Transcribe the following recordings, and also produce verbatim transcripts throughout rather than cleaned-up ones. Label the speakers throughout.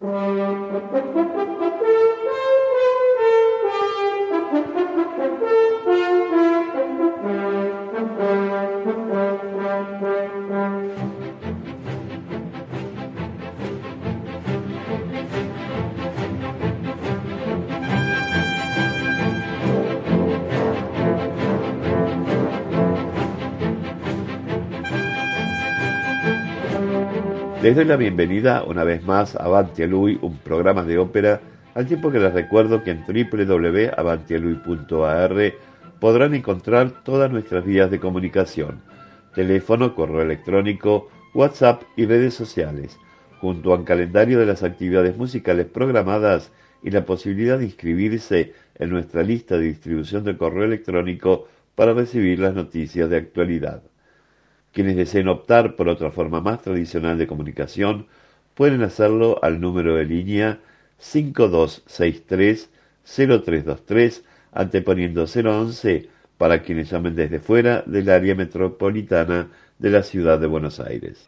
Speaker 1: Les doy la bienvenida una vez más a Avanti a Lui, un programa de ópera, al tiempo que les recuerdo que en doble u doble u doble u punto avanti a lui punto a r podrán encontrar todas nuestras vías de comunicación: teléfono, correo electrónico, WhatsApp y redes sociales, junto a un calendario de las actividades musicales programadas y la posibilidad de inscribirse en nuestra lista de distribución de correo electrónico para recibir las noticias de actualidad. Quienes deseen optar por otra forma más tradicional de comunicación pueden hacerlo al número de línea cinco dos seis tres cero tres dos tres, anteponiendo cero once para quienes llamen desde fuera del área metropolitana de la ciudad de Buenos Aires.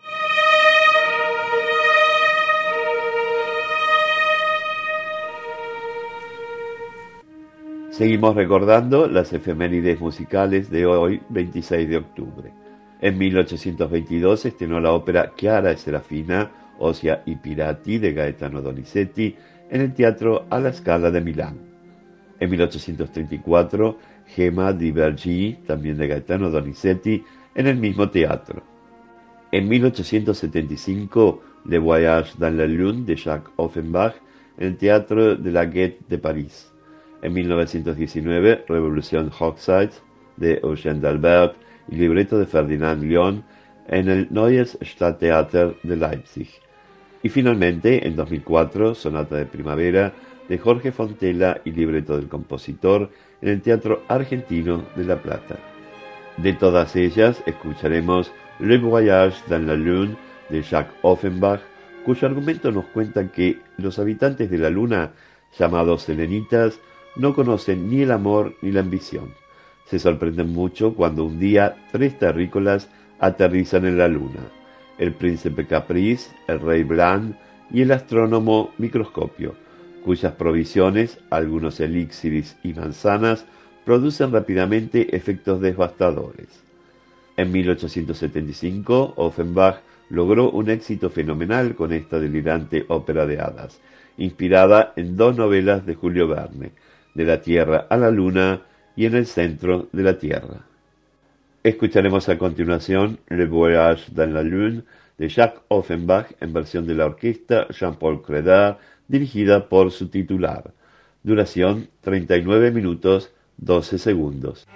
Speaker 1: Seguimos recordando las efemérides musicales de hoy, veintiséis de octubre. En mil ochocientos veintidós se estrenó la ópera Chiara e Serafina, Osia y Pirati, de Gaetano Donizetti, en el Teatro alla Scala de Milán. En mil ochocientos treinta y cuatro, Gemma di Vergì, también de Gaetano Donizetti, en el mismo teatro. En mil ochocientos setenta y cinco, Le Voyage dans la Lune, de Jacques Offenbach, en el Teatro de la Gaîté de París. En mil novecientos diecinueve, Revolution Hochzeit, de Eugène d'Albert, y libreto de Ferdinand Lyon, en el Neues Stadttheater de Leipzig. Y finalmente, en dos mil cuatro, Sonata de Primavera, de Jorge Fontella, y libreto del compositor, en el Teatro Argentino de La Plata. De todas ellas, escucharemos Le Voyage dans la Lune, de Jacques Offenbach, cuyo argumento nos cuenta que los habitantes de la Luna, llamados selenitas, no conocen ni el amor ni la ambición. Se sorprenden mucho cuando un día tres terrícolas aterrizan en la Luna: el príncipe Caprice, el rey Bland y el astrónomo Microscopio, cuyas provisiones, algunos elixires y manzanas, producen rápidamente efectos devastadores. En mil ochocientos setenta y cinco, Offenbach logró un éxito fenomenal con esta delirante ópera de hadas, inspirada en dos novelas de Julio Verne, De la Tierra a la Luna y En el centro de la Tierra. Escucharemos a continuación Le Voyage dans la Lune, de Jacques Offenbach, en versión de la orquesta Jean-Paul Credard, dirigida por su titular. Duración treinta y nueve minutos doce segundos.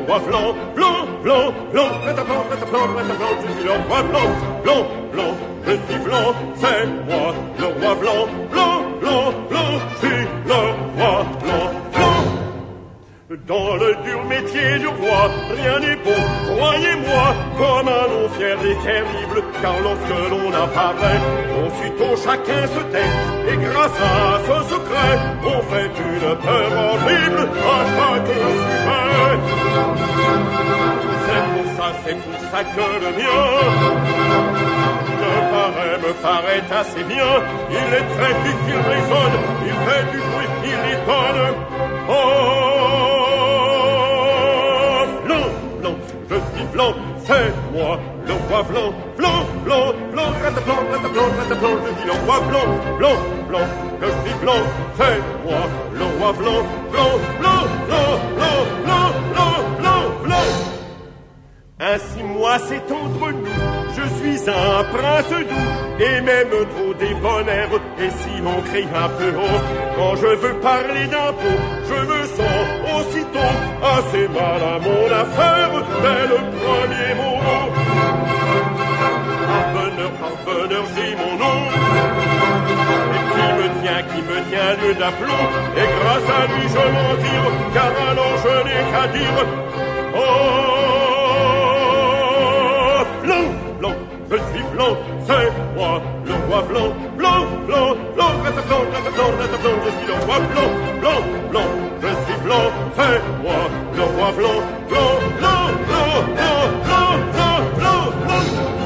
Speaker 2: roi blanc, blanc, blanc, blanc, reste blanc, reste blanc, reste blanc, je suis le roi blanc, blanc, blanc, je suis blanc, c'est moi, le roi blanc, blanc, blanc, blanc, je suis le roi blanc, blanc. Dans le dur métier du roi, rien n'est beau, croyez-moi, comme un nom fier et terrible, car lorsque l'on apparaît, aussitôt chacun se tait, et grâce à ce secret, on fait une peur horrible à chaque sujet. C'est pour ça, c'est pour ça que le mien me paraît, me paraît assez bien. Il est très vif, il résonne, il fait du bruit, il étonne. Oh! Je suis blanc, c'est moi, le roi blanc, blanc, blanc, blanc, reste blanc, reste blanc, reste blanc, je suis le roi blanc, blanc, blanc, je suis blanc, c'est moi, le roi blanc, blanc, blanc, blanc, blanc, blanc, blanc, blanc, blanc. Ainsi moi c'est entre nous, je suis un prince doux, et même trop débonnaire, et si l'on crie un peu haut, quand je veux parler d'impôts, je me sens aussitôt assez mal à mon affaire, dès le premier mot. Parveneur, parveneur, j'ai mon nom, et qui me tient, qui me tient lieu d'aplomb, et grâce à lui je m'en tire, car alors je n'ai qu'à dire, oh! Blanc, je suis blanc, c'est moi, le roi blanc, blanc, blanc, blanc, reste blanc, reste blanc, reste blanc, je suis le roi blanc, blanc, blanc, je suis blanc, c'est moi, le roi blanc, blanc, blanc, blanc, blanc, blanc, blanc, blanc, blanc.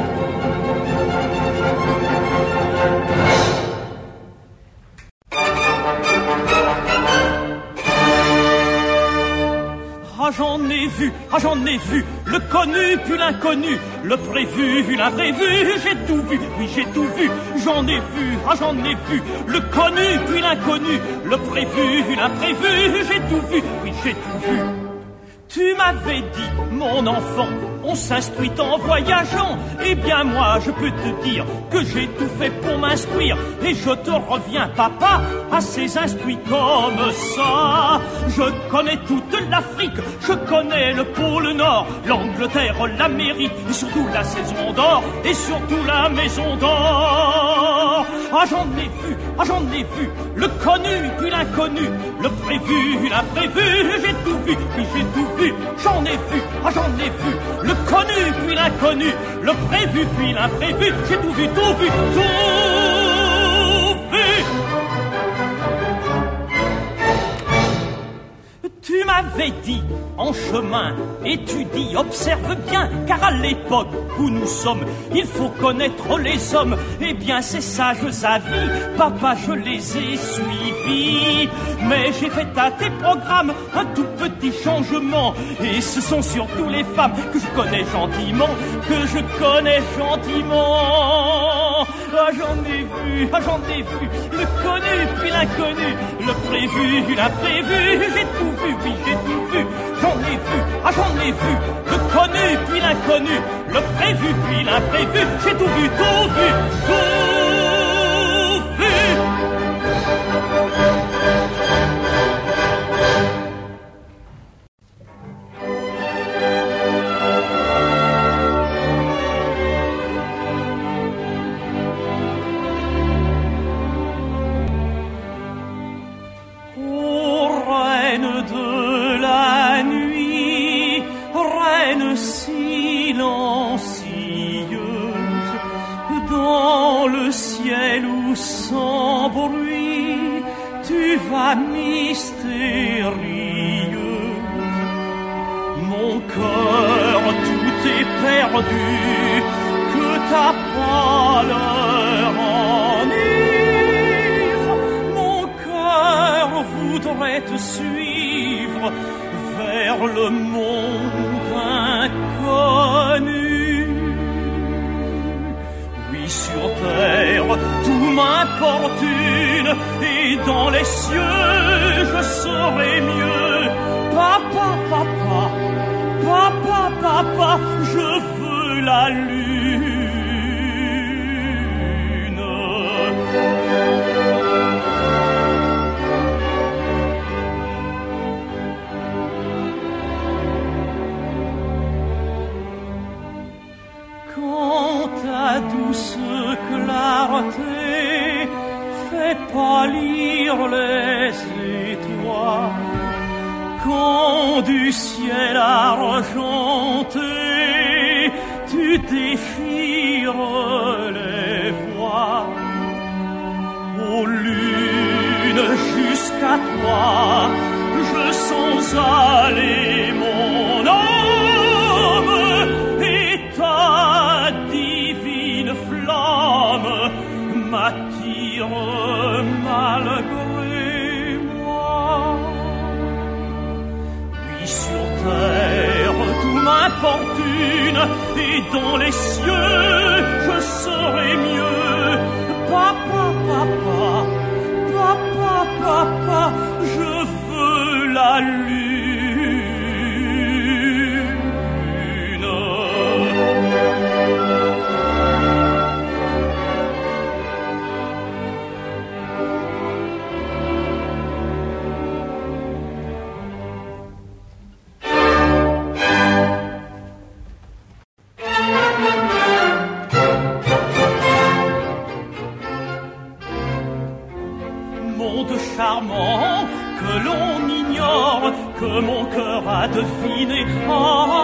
Speaker 3: Ah j'en ai vu, ah j'en ai vu, le connu puis l'inconnu, le prévu, l'imprévu, j'ai tout vu, oui j'ai tout vu, j'en ai vu, ah j'en ai vu, le connu puis l'inconnu, le prévu, l'imprévu, j'ai tout vu, oui j'ai tout vu. Tu m'avais dit, mon enfant, on s'instruit en voyageant. Eh bien moi, je peux te dire que j'ai tout fait pour m'instruire. Et je te reviens, papa, assez instruit comme ça. Je connais toute l'Afrique, je connais le pôle Nord, l'Angleterre, l'Amérique, et surtout la saison d'or, et surtout la maison d'or. Ah j'en ai vu, ah j'en ai vu, le connu puis l'inconnu, le prévu, l'imprévu, j'ai tout vu, oui j'ai tout vu. J'en ai vu, ah j'en ai vu, le connu puis l'inconnu, le prévu puis l'imprévu, j'ai tout vu, tout vu, tout vu. Tu m'avais dit, en chemin, étudie, observe bien, car à l'époque où nous sommes, il faut connaître les hommes. Eh bien, ces sages avis, papa, je les ai suivis. Mais j'ai fait à tes programmes un tout petit changement. Et ce sont surtout les femmes que je connais gentiment, que je connais gentiment. Ah, j'en ai vu, ah, j'en ai vu, le connu puis l'inconnu, le prévu, l'imprévu, j'ai tout vu, oui, j'ai tout vu, j'en ai vu, ah, j'en ai vu, le connu puis l'inconnu, le prévu puis l'imprévu, j'ai tout vu, tout vu, tout vu. Silencieuse dans le ciel où sans bruit tu vas mystérieuse. Mon cœur tout est perdu, que ta pâleur enivre. Mon cœur voudrait te suivre vers le monde inconnu. Oui, sur terre, tout m'importune, et dans les cieux, je serai mieux. Papa, papa, papa, papa, je veux la lune. Quand ta douce clarté fait pâlir les étoiles, quand du ciel argenté tu déchires les voiles, ô lune, jusqu'à toi je sens aller mon âme, et ta divine flamme m'attire malgré moi. Oui, sur terre tout m'importune, et dans les cieux je serai mieux. Papa, papa, papa, papa, je veux la lune. Charmant, que l'on ignore, que mon cœur a deviné. Ah,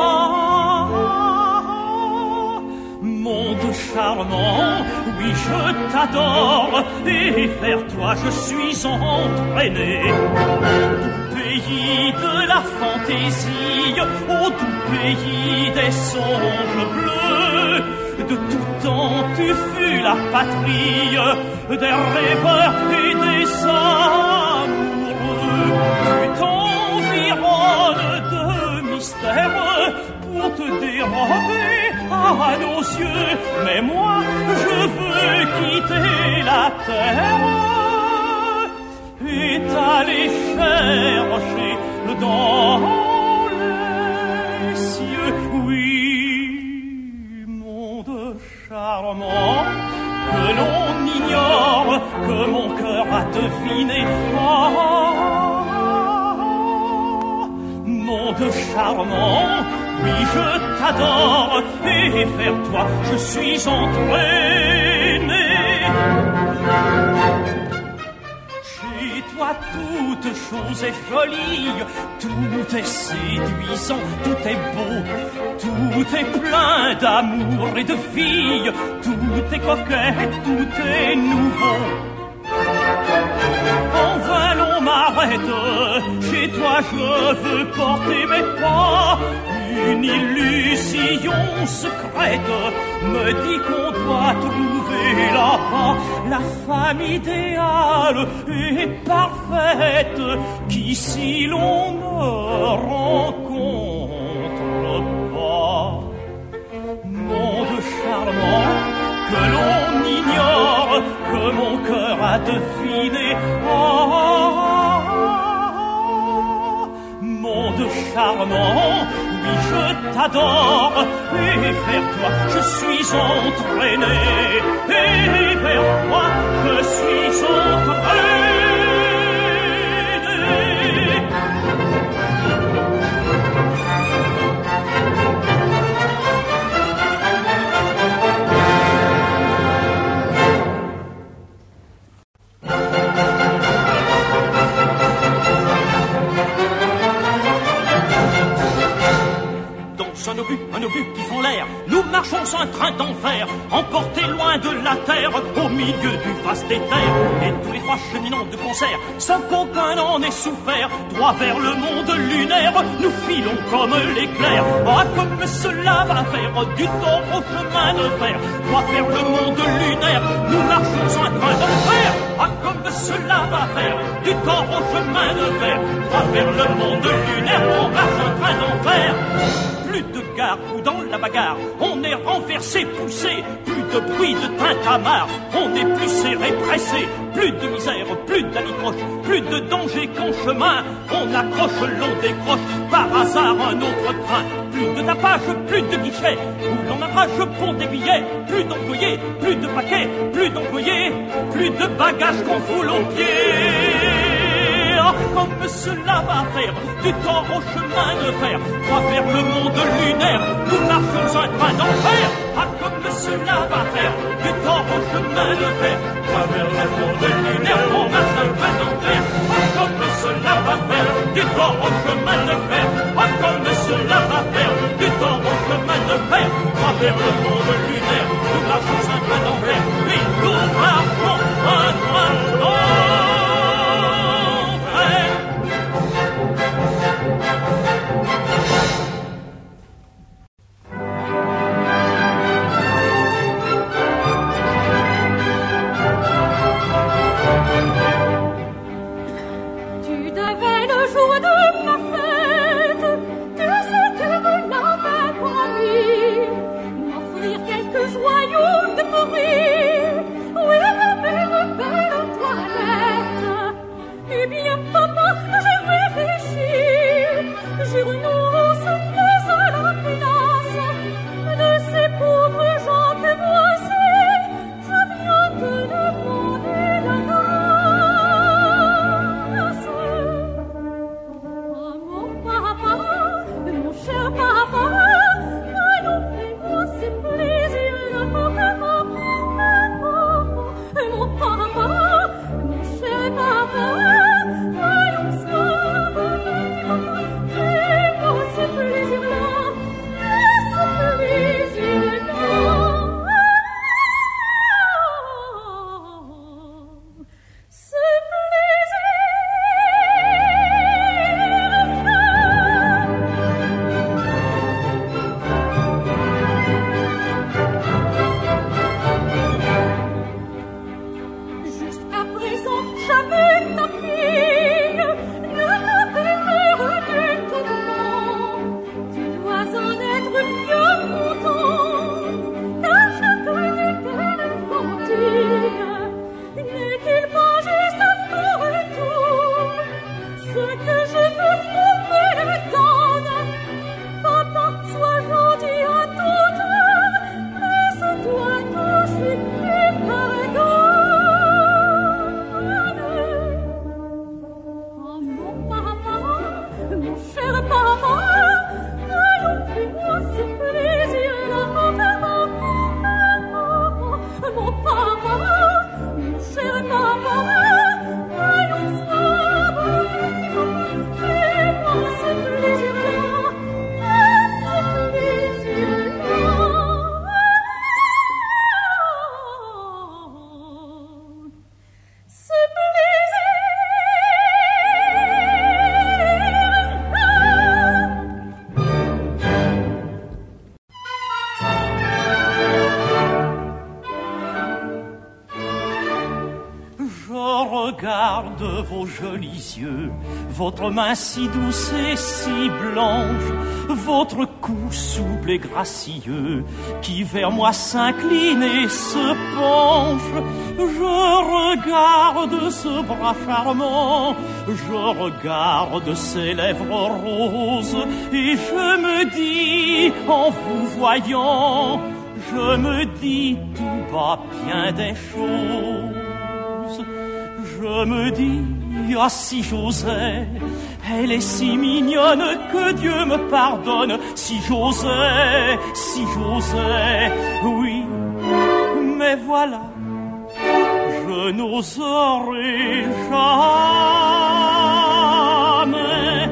Speaker 3: monde charmant, oui je t'adore, et vers toi je suis entraîné. Doux pays de la fantaisie, ô doux pays des songes bleus, de tout temps tu fus la patrie des rêveurs et des amoureux. Tu t'environnes de mystères pour te dérober à nos yeux, mais moi je veux quitter la terre et t'aller chercher dans les cieux. Oui, monde charmant, que l'on ignore, que mon cœur a deviné. Ah, monde charmant, oui je t'adore, et vers toi je suis entraîné. Chez toi toute chose est jolie, tout est séduisant, tout est beau, tout est plein d'amour et de filles, tout est coquet, tout est nouveau. En vain l'on m'arrête, chez toi je veux porter mes pas. Une illusion secrète me dit qu'on doit trouver là-bas la femme idéale et parfaite qu'ici l'on ne rencontre pas. Monde charmant, que l'on ignore, que mon cœur a deviné. Ah, monde charmant, oui je t'adore, et vers toi je suis entraîné, et vers toi je suis entraîné. Un obus, un obus qui font l'air, nous marchons sur un train d'enfer, emportés loin de la terre, au milieu du vaste éther. Et tous les trois cheminons de concert, sans qu'aucun en ait souffert, droit vers le monde lunaire, nous filons comme l'éclair. Ah, comme cela va faire du tort au chemin de fer, droit vers le monde lunaire, nous marchons sur un train d'enfer. Ah, comme cela va faire du tort au chemin de fer, droit vers le monde lunaire, on marche un train d'enfer. Plus de gare ou dans la bagarre, on est renversé, poussé, plus de bruit de tintamarre, on est plus serré, pressé, plus de misère, plus d'alicroche, plus de danger qu'en chemin, on accroche, l'on décroche, par hasard un autre train, plus de tapage, plus de guichets, où l'on arrache pour des billets, plus d'employés, plus de paquets, plus d'employés, plus de bagages qu'on foule aux pieds. Comme cela va faire du temps au chemin de fer, droit vers le monde lunaire, nous marchons un train d'enfer. comme cela va faire du temps au chemin de fer, travers le monde lunaire, on marche un pas d'enfer. Oh, comme cela va faire du temps au chemin de fer, oh, comme cela va faire du temps au chemin de fer, travers le monde lunaire, nous marchons un pas d'enfer, oui, nous marchons un pas d'enfer.
Speaker 4: Vos jolis yeux, votre main si douce et si blanche, votre cou souple et gracieux, qui vers moi s'incline et se penche. Je regarde ce bras charmant, je regarde ces lèvres roses, et je me dis, en vous voyant, je me dis tout bas bien des choses. Je me dis, ah si j'osais, elle est si mignonne que Dieu me pardonne. Si j'osais, si j'osais, oui, mais voilà, je n'oserai jamais.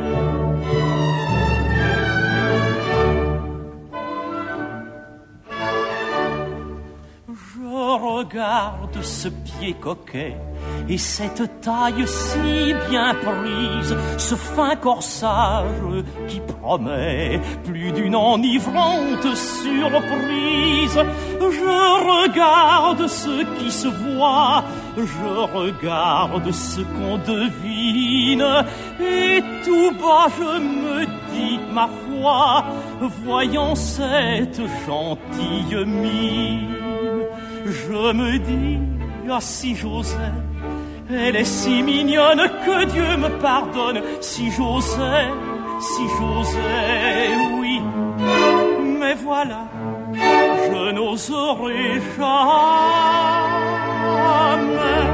Speaker 4: Je regarde ce pied coquet et cette taille si bien prise, ce fin corsage qui promet plus d'une enivrante surprise. Je regarde ce qui se voit, je regarde ce qu'on devine, et tout bas je me dis, ma foi, voyant cette gentille mine, je me dis, ah si j'osais, elle est si mignonne que Dieu me pardonne. Si j'osais, si j'osais, oui, mais voilà, je n'oserai jamais.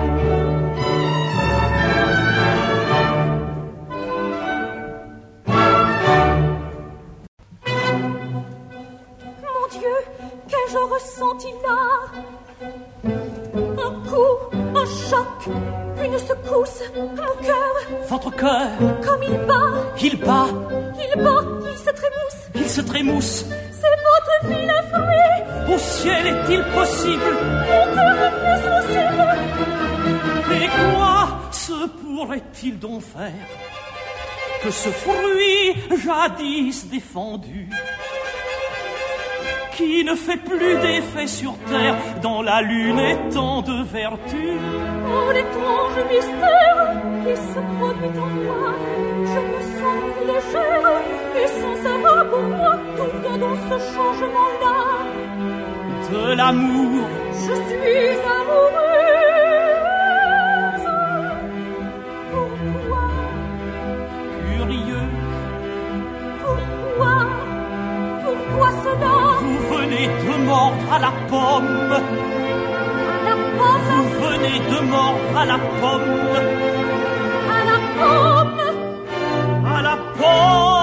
Speaker 5: Mon Dieu, Dieu, qu'ai-je ressenti là? Un coup, un choc, une secousse, mon cœur.
Speaker 4: Votre cœur,
Speaker 5: comme il bat,
Speaker 4: il bat,
Speaker 5: il bat, il se trémousse,
Speaker 4: il se trémousse.
Speaker 5: C'est votre vilain fruit.
Speaker 4: Au ciel est-il possible?
Speaker 5: Mon cœur est plus sensible.
Speaker 4: Et quoi se pourrait-il donc faire que ce fruit jadis défendu, qui ne fait plus d'effet sur terre dans la lune et tant de vertu?
Speaker 5: Oh, l'étrange mystère qui se produit en moi, je me sens plus légère et sans savoir pourquoi tout vient dans ce changement-là.
Speaker 4: De l'amour,
Speaker 5: je suis amoureuse. Pourquoi?
Speaker 4: Curieux.
Speaker 5: Pourquoi? Pourquoi cela?
Speaker 4: Vous venez de mordre à la pomme.
Speaker 5: À la pomme?
Speaker 4: Vous venez de mordre à la pomme.
Speaker 5: À la pomme?
Speaker 4: À la pomme.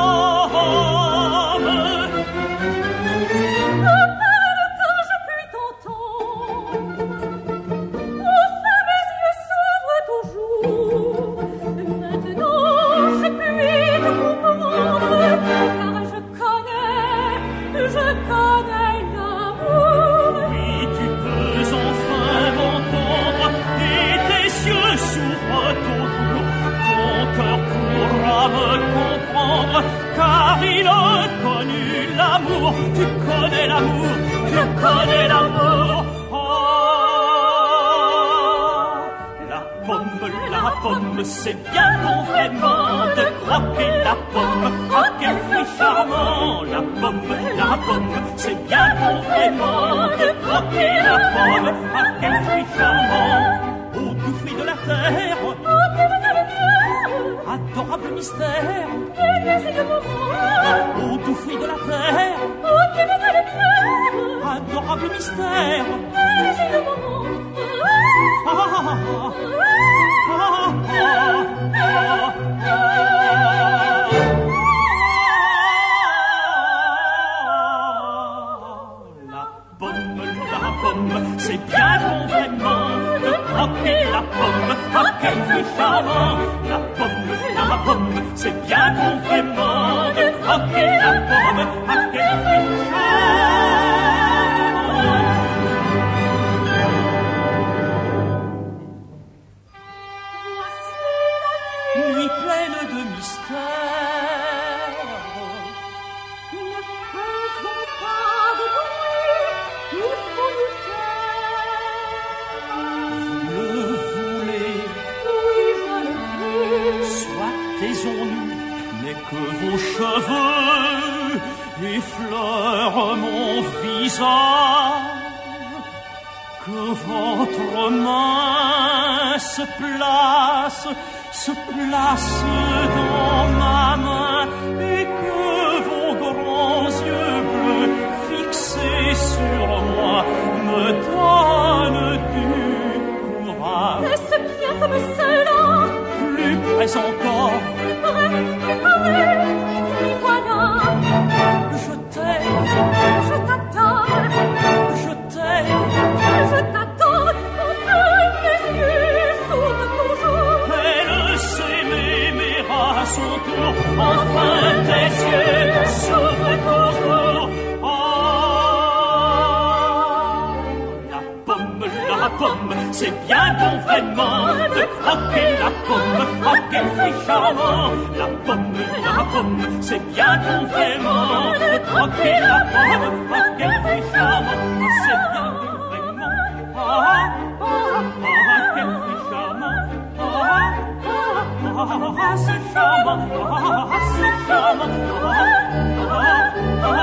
Speaker 5: Quand je puis t'entendre, enfin mes yeux s'ouvrent toujours. Maintenant je puis te comprendre, car je connais, je connais l'amour.
Speaker 4: Oui, tu peux enfin m'entendre, et tes yeux s'ouvrent toujours. Ton cœur pourra me comprendre, car il a connu l'amour. Tu connais l'amour, tu connais l'amour. Oh, la pomme, la pomme, c'est bien bon vraiment de croquer la pomme. Oh, quel fruit charmant, la pomme, la pomme, c'est bien bon vraiment de croquer la pomme. Ah, quel fruit charmant, ô doux fruit de la terre,
Speaker 5: Oh, que me donne bien,
Speaker 4: adorable mystère,
Speaker 5: que désire mon
Speaker 4: ô doux fruit de la terre,
Speaker 5: Oh, que me donne bien,
Speaker 4: adorable mystère.
Speaker 5: que désire mon
Speaker 4: Ah, ah, ah, ah, ah, ah, ah. La pomme, la pomme, c'est bien bon vraiment de croquer la pomme. Ah, quel fruit charmant, la pomme, la pomme, c'est bien bon vraiment de croquer la pomme. Ah, quel fruit charmant. Nuit pleine de mystère,
Speaker 5: Ne faisons pas de bruit, il faut nous taire.
Speaker 4: le voulez,
Speaker 5: Oui, je le veux.
Speaker 4: soit taisons-nous, mais que vos cheveux effleurent mon visage, que votre main se place, se place dans ma main, et que vos grands yeux bleus fixés sur moi me donnent du courage.
Speaker 5: Est-ce bien comme cela?
Speaker 4: Plus près encore,
Speaker 5: Plus près, plus près, m'y voilà.
Speaker 4: je t'aime,
Speaker 5: Je t'attends,
Speaker 4: je t'aime,
Speaker 5: je t'attends. Enfin, mes yeux s'ouvrent toujours.
Speaker 4: elle sait m'aimer à son tour, enfin tes yeux s'ouvrent toujours. Oh, la pomme, la pomme, c'est bien bon vraiment de croquer la pomme. Oh, quel fruit charmant, la pomme, la pomme, c'est bien bon vraiment de croquer la pomme. Oh, quel fruit charmant, c'est bien bon vraiment. Ah, ah, ah, quel fruit charmant. Ah, ah, ah, c'est charmant. Ah, c'est charmant. Ah, ah, ah,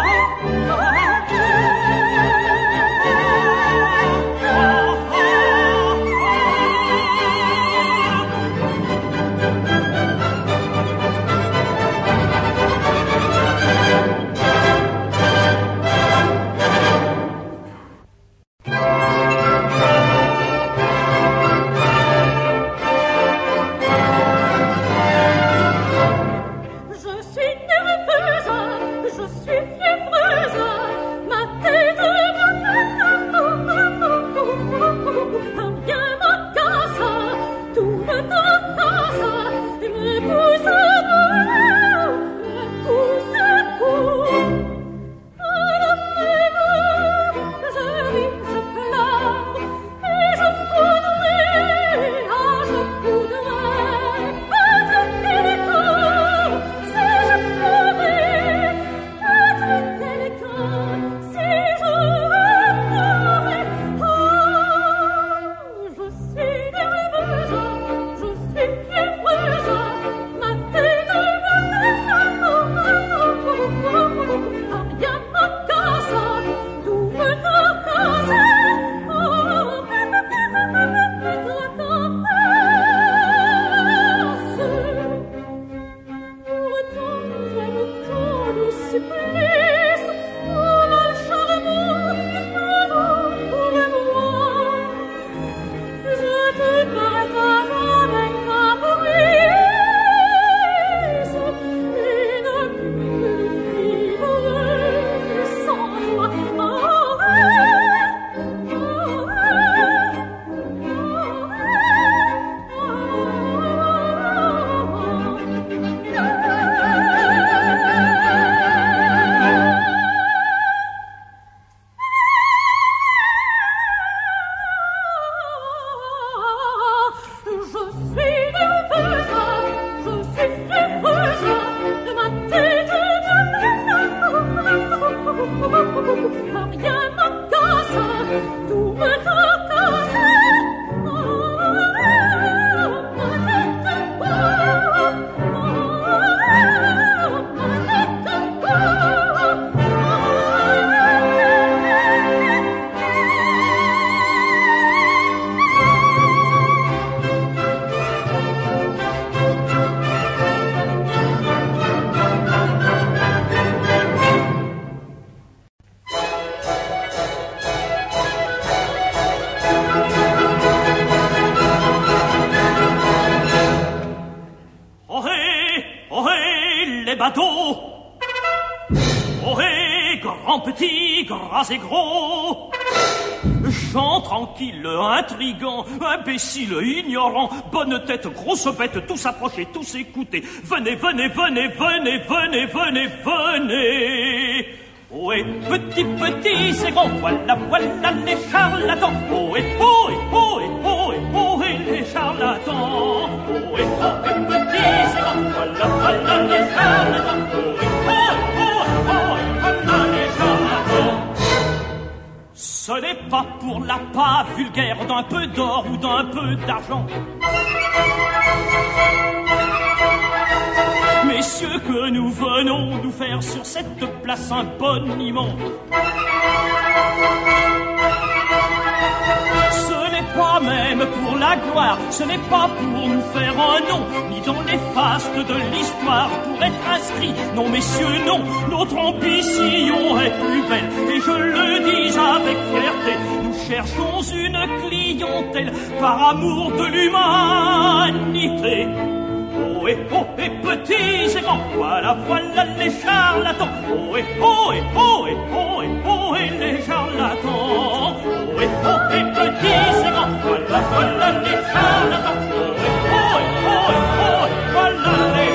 Speaker 3: gras et gros. Gens tranquilles, intrigants, imbéciles, ignorants, bonne tête, grosse bête, tous approcher, tous écouter. Venez, venez, venez, venez, venez, venez, venez. Ohé, petit, petit, c'est grand, voilà, voilà les charlatans. Ohé, ohé, ohé, ohé, ohé, les charlatans. Ohé, ohé, petit, c'est grand, voilà, voilà les charlatans. Ohé, ohé, ohé, ohé, voilà les charlatans. Ce n'est pas pour l'appât vulgaire d'un peu d'or ou d'un peu d'argent. Messieurs, que nous venons nous faire sur cette place un boniment. Ce n'est pas même pour la gloire, ce n'est pas pour nous faire un nom, ni dans les fastes de l'histoire pour être inscrit. Non, messieurs, non, notre ambition est plus belle, et je le dis avec fierté. Nous cherchons une clientèle par amour de l'humanité. Oh et oh et petits et grands, voilà, voilà les charlatans. Oh et oh et oh et oh et oh et les charlatans. Oh et oh et petits et grands, voilà, voilà les charlatans. Oh et oh et oh et oh et voilà les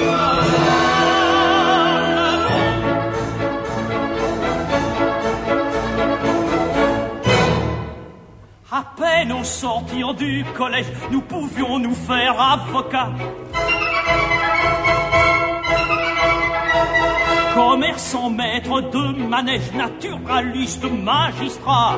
Speaker 3: charlatans. À peine au sortir du collège, nous pouvions nous faire avocats. Commerçant, maître de manège, naturaliste, magistrat.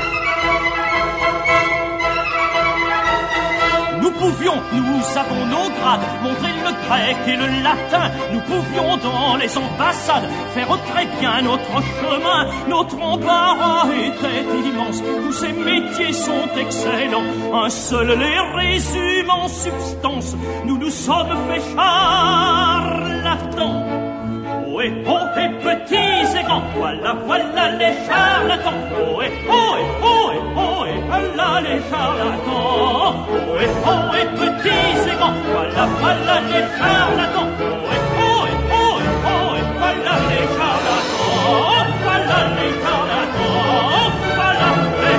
Speaker 3: Nous pouvions, nous avons nos grades, montrer le grec et le latin. Nous pouvions dans les ambassades faire très bien notre chemin. Notre embarras était immense, tous ces métiers sont excellents. Un seul les résume en substance, nous nous sommes fait charlatans. Oh et oh et petits et grands, voilà, voilà les charlatans. Oh et oh et oh et oh et voilà les charlatans. Oh et oh et petits et grands, voilà, voilà les charlatans. Oh et oh et oh et oh et voilà les charlatans. Voilà les charlatans, voilà les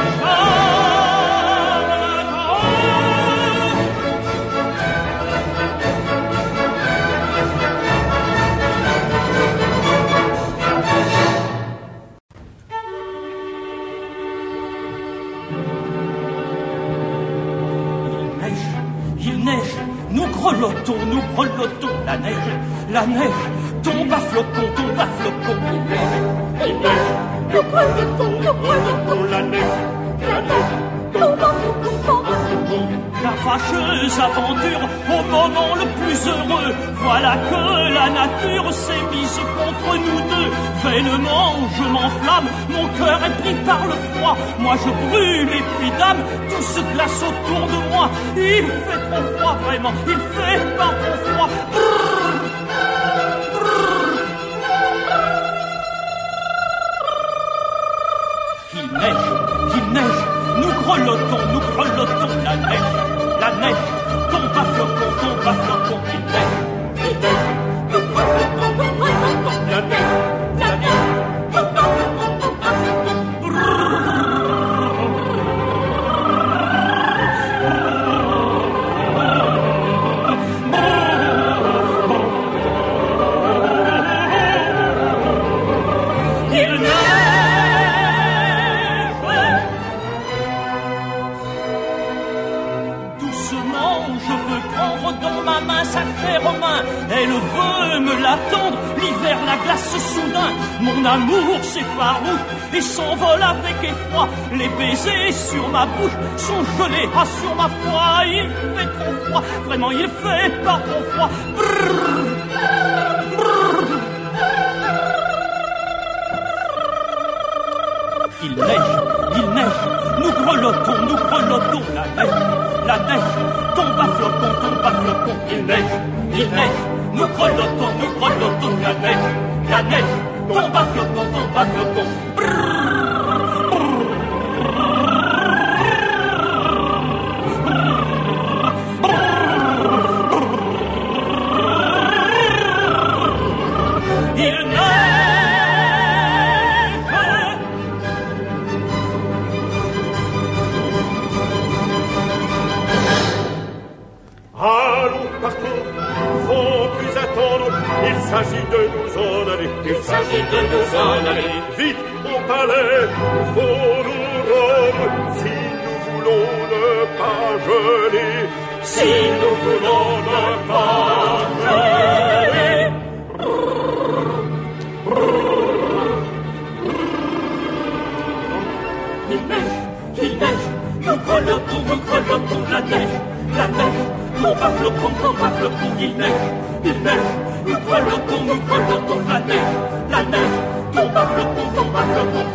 Speaker 3: Nous grelottons, nous grelottons, la neige, la neige, tombe à flocons, tombe à flocons, il neige, il neige, nous grelottons, nous grelottons, la neige, la neige, tombe à flocons, tombe à flocons. La fâcheuse aventure, au moment le plus heureux, voilà que la nature s'est mise contre nous deux. Vainement, je m'enflamme, mon cœur est pris par le froid. Moi je brûle et puis dame, tout se glace autour de moi. Il fait trop froid, vraiment, il fait pas trop froid. Brrr, brrr. Il neige, il neige, nous grelottons, nous grelottons, la neige, la neige, tombe à flocons, tombe à flocons, il neige, il neige, nous grelottons, nous grelottons, la neige, la neige, tombe à flocons, tombe à flocons, il neige. Dans ma main sa chère main, elle veut me l'attendre. L'hiver la glace soudain, mon amour s'effarouche et s'envole avec effroi. Les baisers sur ma bouche sont gelés, ah sur ma foi. Il fait trop froid, vraiment il fait pas trop froid. Brrr, brrr. Il neige, il neige, nous grelottons, nous grelottons, la neige, la neige, tombe à flocons, tombe à flocons, il neige, il neige, nous grelottons, nous grelottons, la neige, la neige, tombe à flocons, tombe à flocons, brrr.
Speaker 2: il s'agit de nous en aller, il s'agit de nous en aller. Vite au palais, faut nous rendre, si nous voulons ne pas geler, si nous voulons ne pas geler.
Speaker 3: Il neige, il neige, nous grelottons, nous grelottons la neige, la neige, tombe à flocons, tombe à flocons, il neige, il neige, nous grelottons, nous grelottons la neige, la neige, tombe à flocons, tombe à flocons.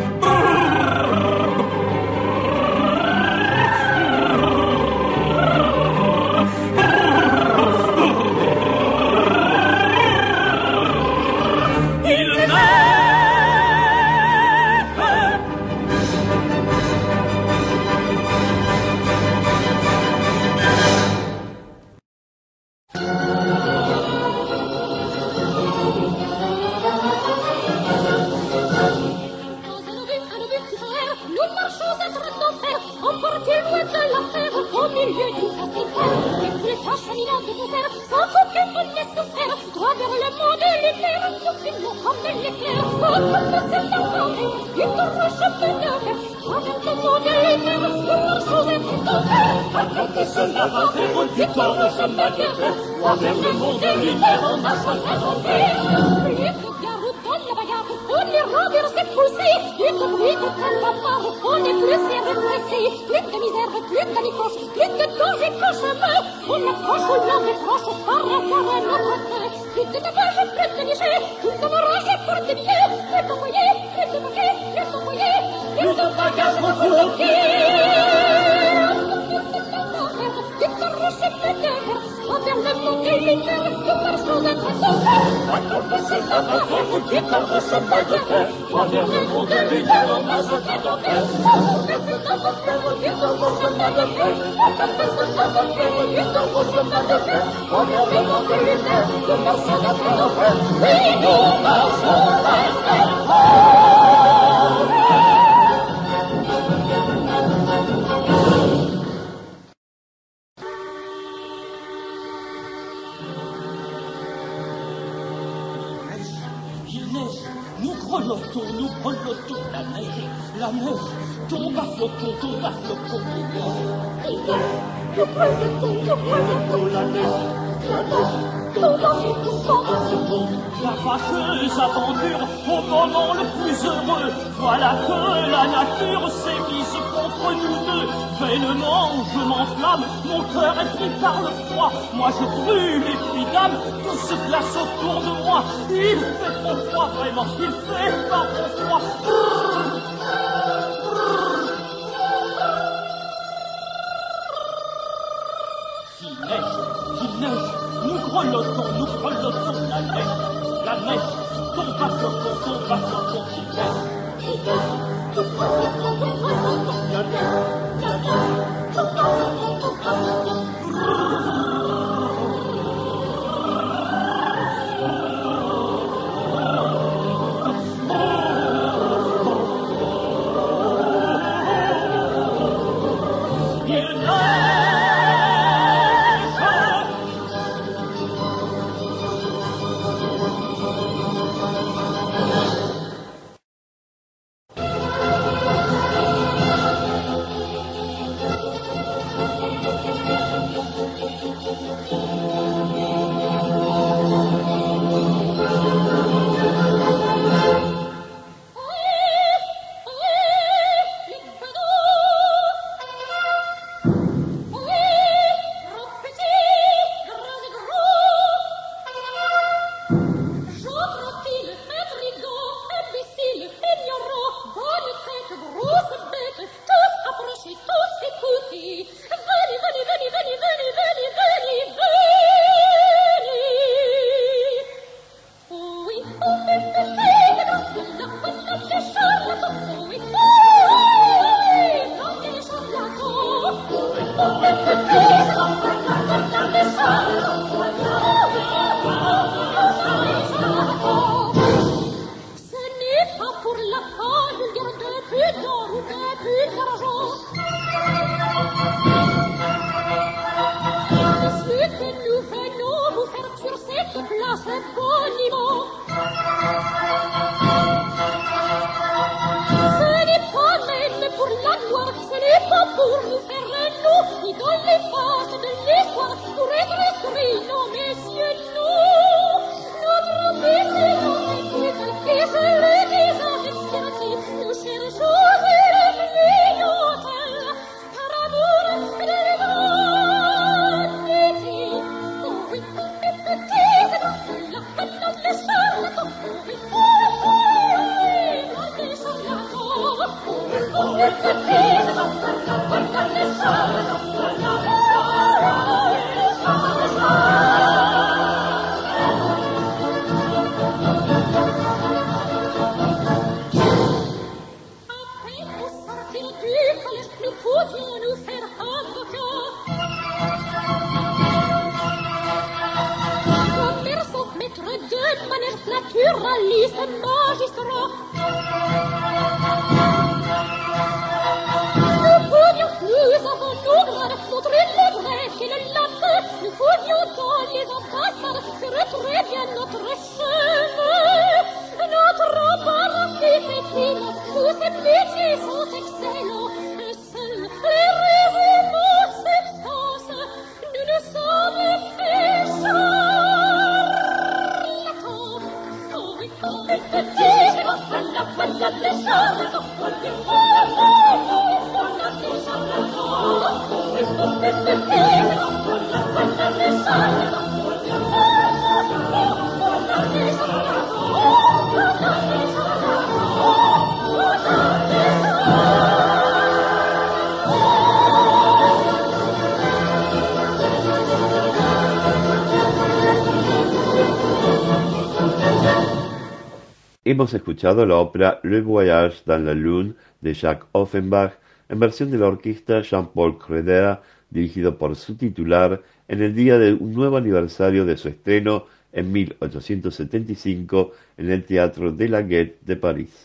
Speaker 3: La fâcheuse aventure au moment le plus heureux, voilà que la nature s'est mise contre nous deux. Vainement je m'enflamme, mon cœur est pris par le froid, moi je brûle et puis dame, tout se glace autour de moi. Il fait trop froid vraiment, il fait pas trop froid. Il neige, il neige, nous grelottons, nous grelottons la neige. La neige tombe à flocons, tombe à flocons, il neige, il neige, nous grelottons, nous grelottons la neige. La neige tombe à flocons, tombe à flocons.
Speaker 5: Ce que nous venons vous faire sur cette place bonne monument. Ce n'est pas même pour la gloire, ce n'est pas pour nous faire un nom, ni dans les faces de l'histoire, pour être esprit, non messieurs, non. Notre baiser, notre étude, et je le dis avec fierté, nous cherchons une clientèle, par amour de l'humanité. Oh oui, petit, c'est bon, la fête dans les charlatans, oh oui, oh oui, dans les charlatans, oh oui, oh oui, petit, c'est bon, la fête dans les charlatans, oh oui, oh naturaliste magistrat. Nous pouvions plus avant nos grades montrer le vrai qu'est le latin. Nous pouvions dans les ambassades faire très bien notre chemin. Notre embarras était immense, tous ces métiers sont excellents. Seuls les résumons substance, nous ne sommes fait charlatans. Oh oui, oh oui, petit, c'est bon, voilà, voilà les charlatans. Oh oui, oh oui, voilà les charlatans. Oh oui, oh oui, petit, c'est bon, voilà, voilà les charlatans. Oh oui, oh oui, voilà les charlatans. Oh, voilà les charlatans. Oh, voilà les charlatans.
Speaker 1: Hemos escuchado la ópera Le Voyage dans la Lune de Jacques Offenbach en versión de la orquesta Jean-Paul Credea, dirigido por su titular en el día de un nuevo aniversario de su estreno en mil ochocientos setenta y cinco en el Teatro de la Gaîté de París.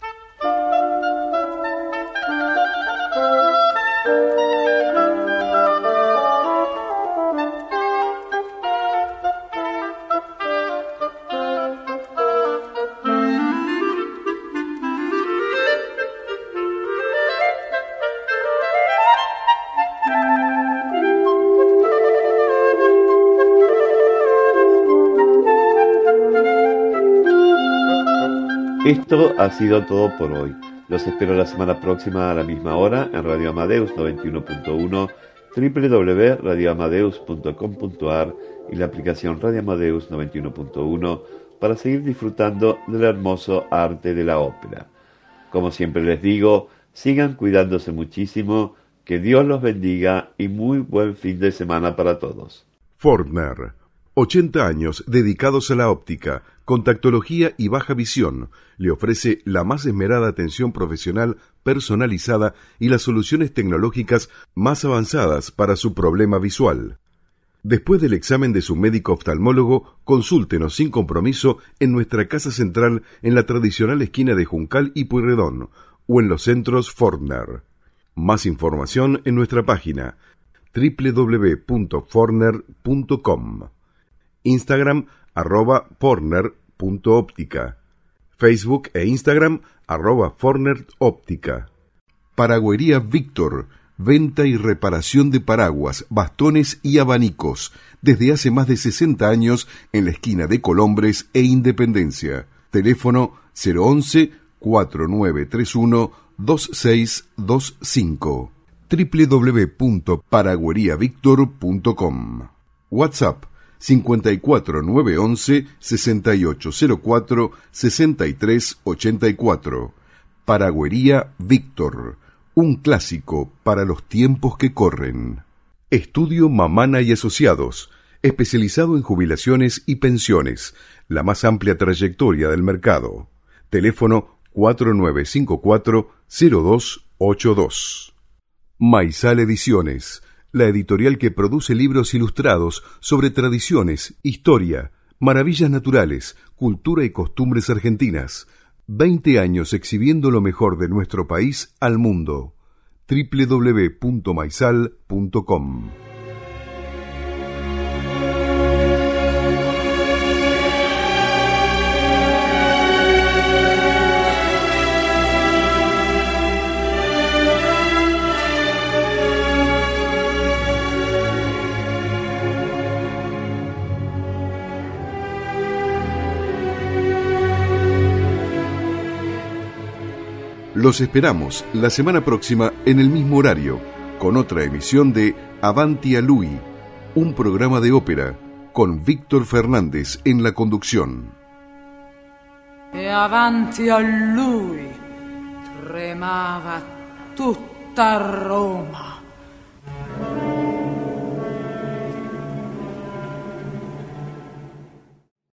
Speaker 1: Esto ha sido todo por hoy. Los espero la semana próxima a la misma hora en Radio Amadeus noventa y uno punto uno, doble u doble u doble u punto radio amadeus punto com punto a r y la aplicación Radio Amadeus noventa y uno punto uno para seguir disfrutando del hermoso arte de la ópera. Como siempre les digo, sigan cuidándose muchísimo, que Dios los bendiga y muy buen fin de semana para todos.
Speaker 6: Fortner, ochenta años dedicados a la óptica, contactología y baja visión, le ofrece la más esmerada atención profesional personalizada y las soluciones tecnológicas más avanzadas para su problema visual. Después del examen de su médico oftalmólogo, consúltenos sin compromiso en nuestra casa central en la tradicional esquina de Juncal y Pueyrredón o en los centros Fortner. Más información en nuestra página doble u doble u doble u punto fortner punto com. Instagram arroba fortner punto óptica. Facebook e Instagram arroba fortner óptica. Paragüería Víctor, venta y reparación de paraguas, bastones y abanicos, desde hace más de sesenta años en la esquina de Colombres e Independencia. Teléfono cero once, cuatro nueve tres uno, dos seis dos cinco. doble u doble u doble u punto paragüería víctor punto com. WhatsApp cincuenta y cuatro nueve once, sesenta y ocho cero cuatro, sesenta y tres ochenta y cuatro. Paragüería Víctor, un clásico para los tiempos que corren. Estudio Mamana y Asociados, especializado en jubilaciones y pensiones, la más amplia trayectoria del mercado. Teléfono cuatro nueve cinco cuatro, cero dos ocho dos. Maizal Ediciones, la editorial que produce libros ilustrados sobre tradiciones, historia, maravillas naturales, cultura y costumbres argentinas. Veinte años exhibiendo lo mejor de nuestro país al mundo. doble u doble u doble u punto maizal punto com. Los esperamos la semana próxima en el mismo horario, con otra emisión de Avanti a Lui, un programa de ópera con Víctor Fernández en la conducción.
Speaker 7: E avanti a lui tremava tutta Roma.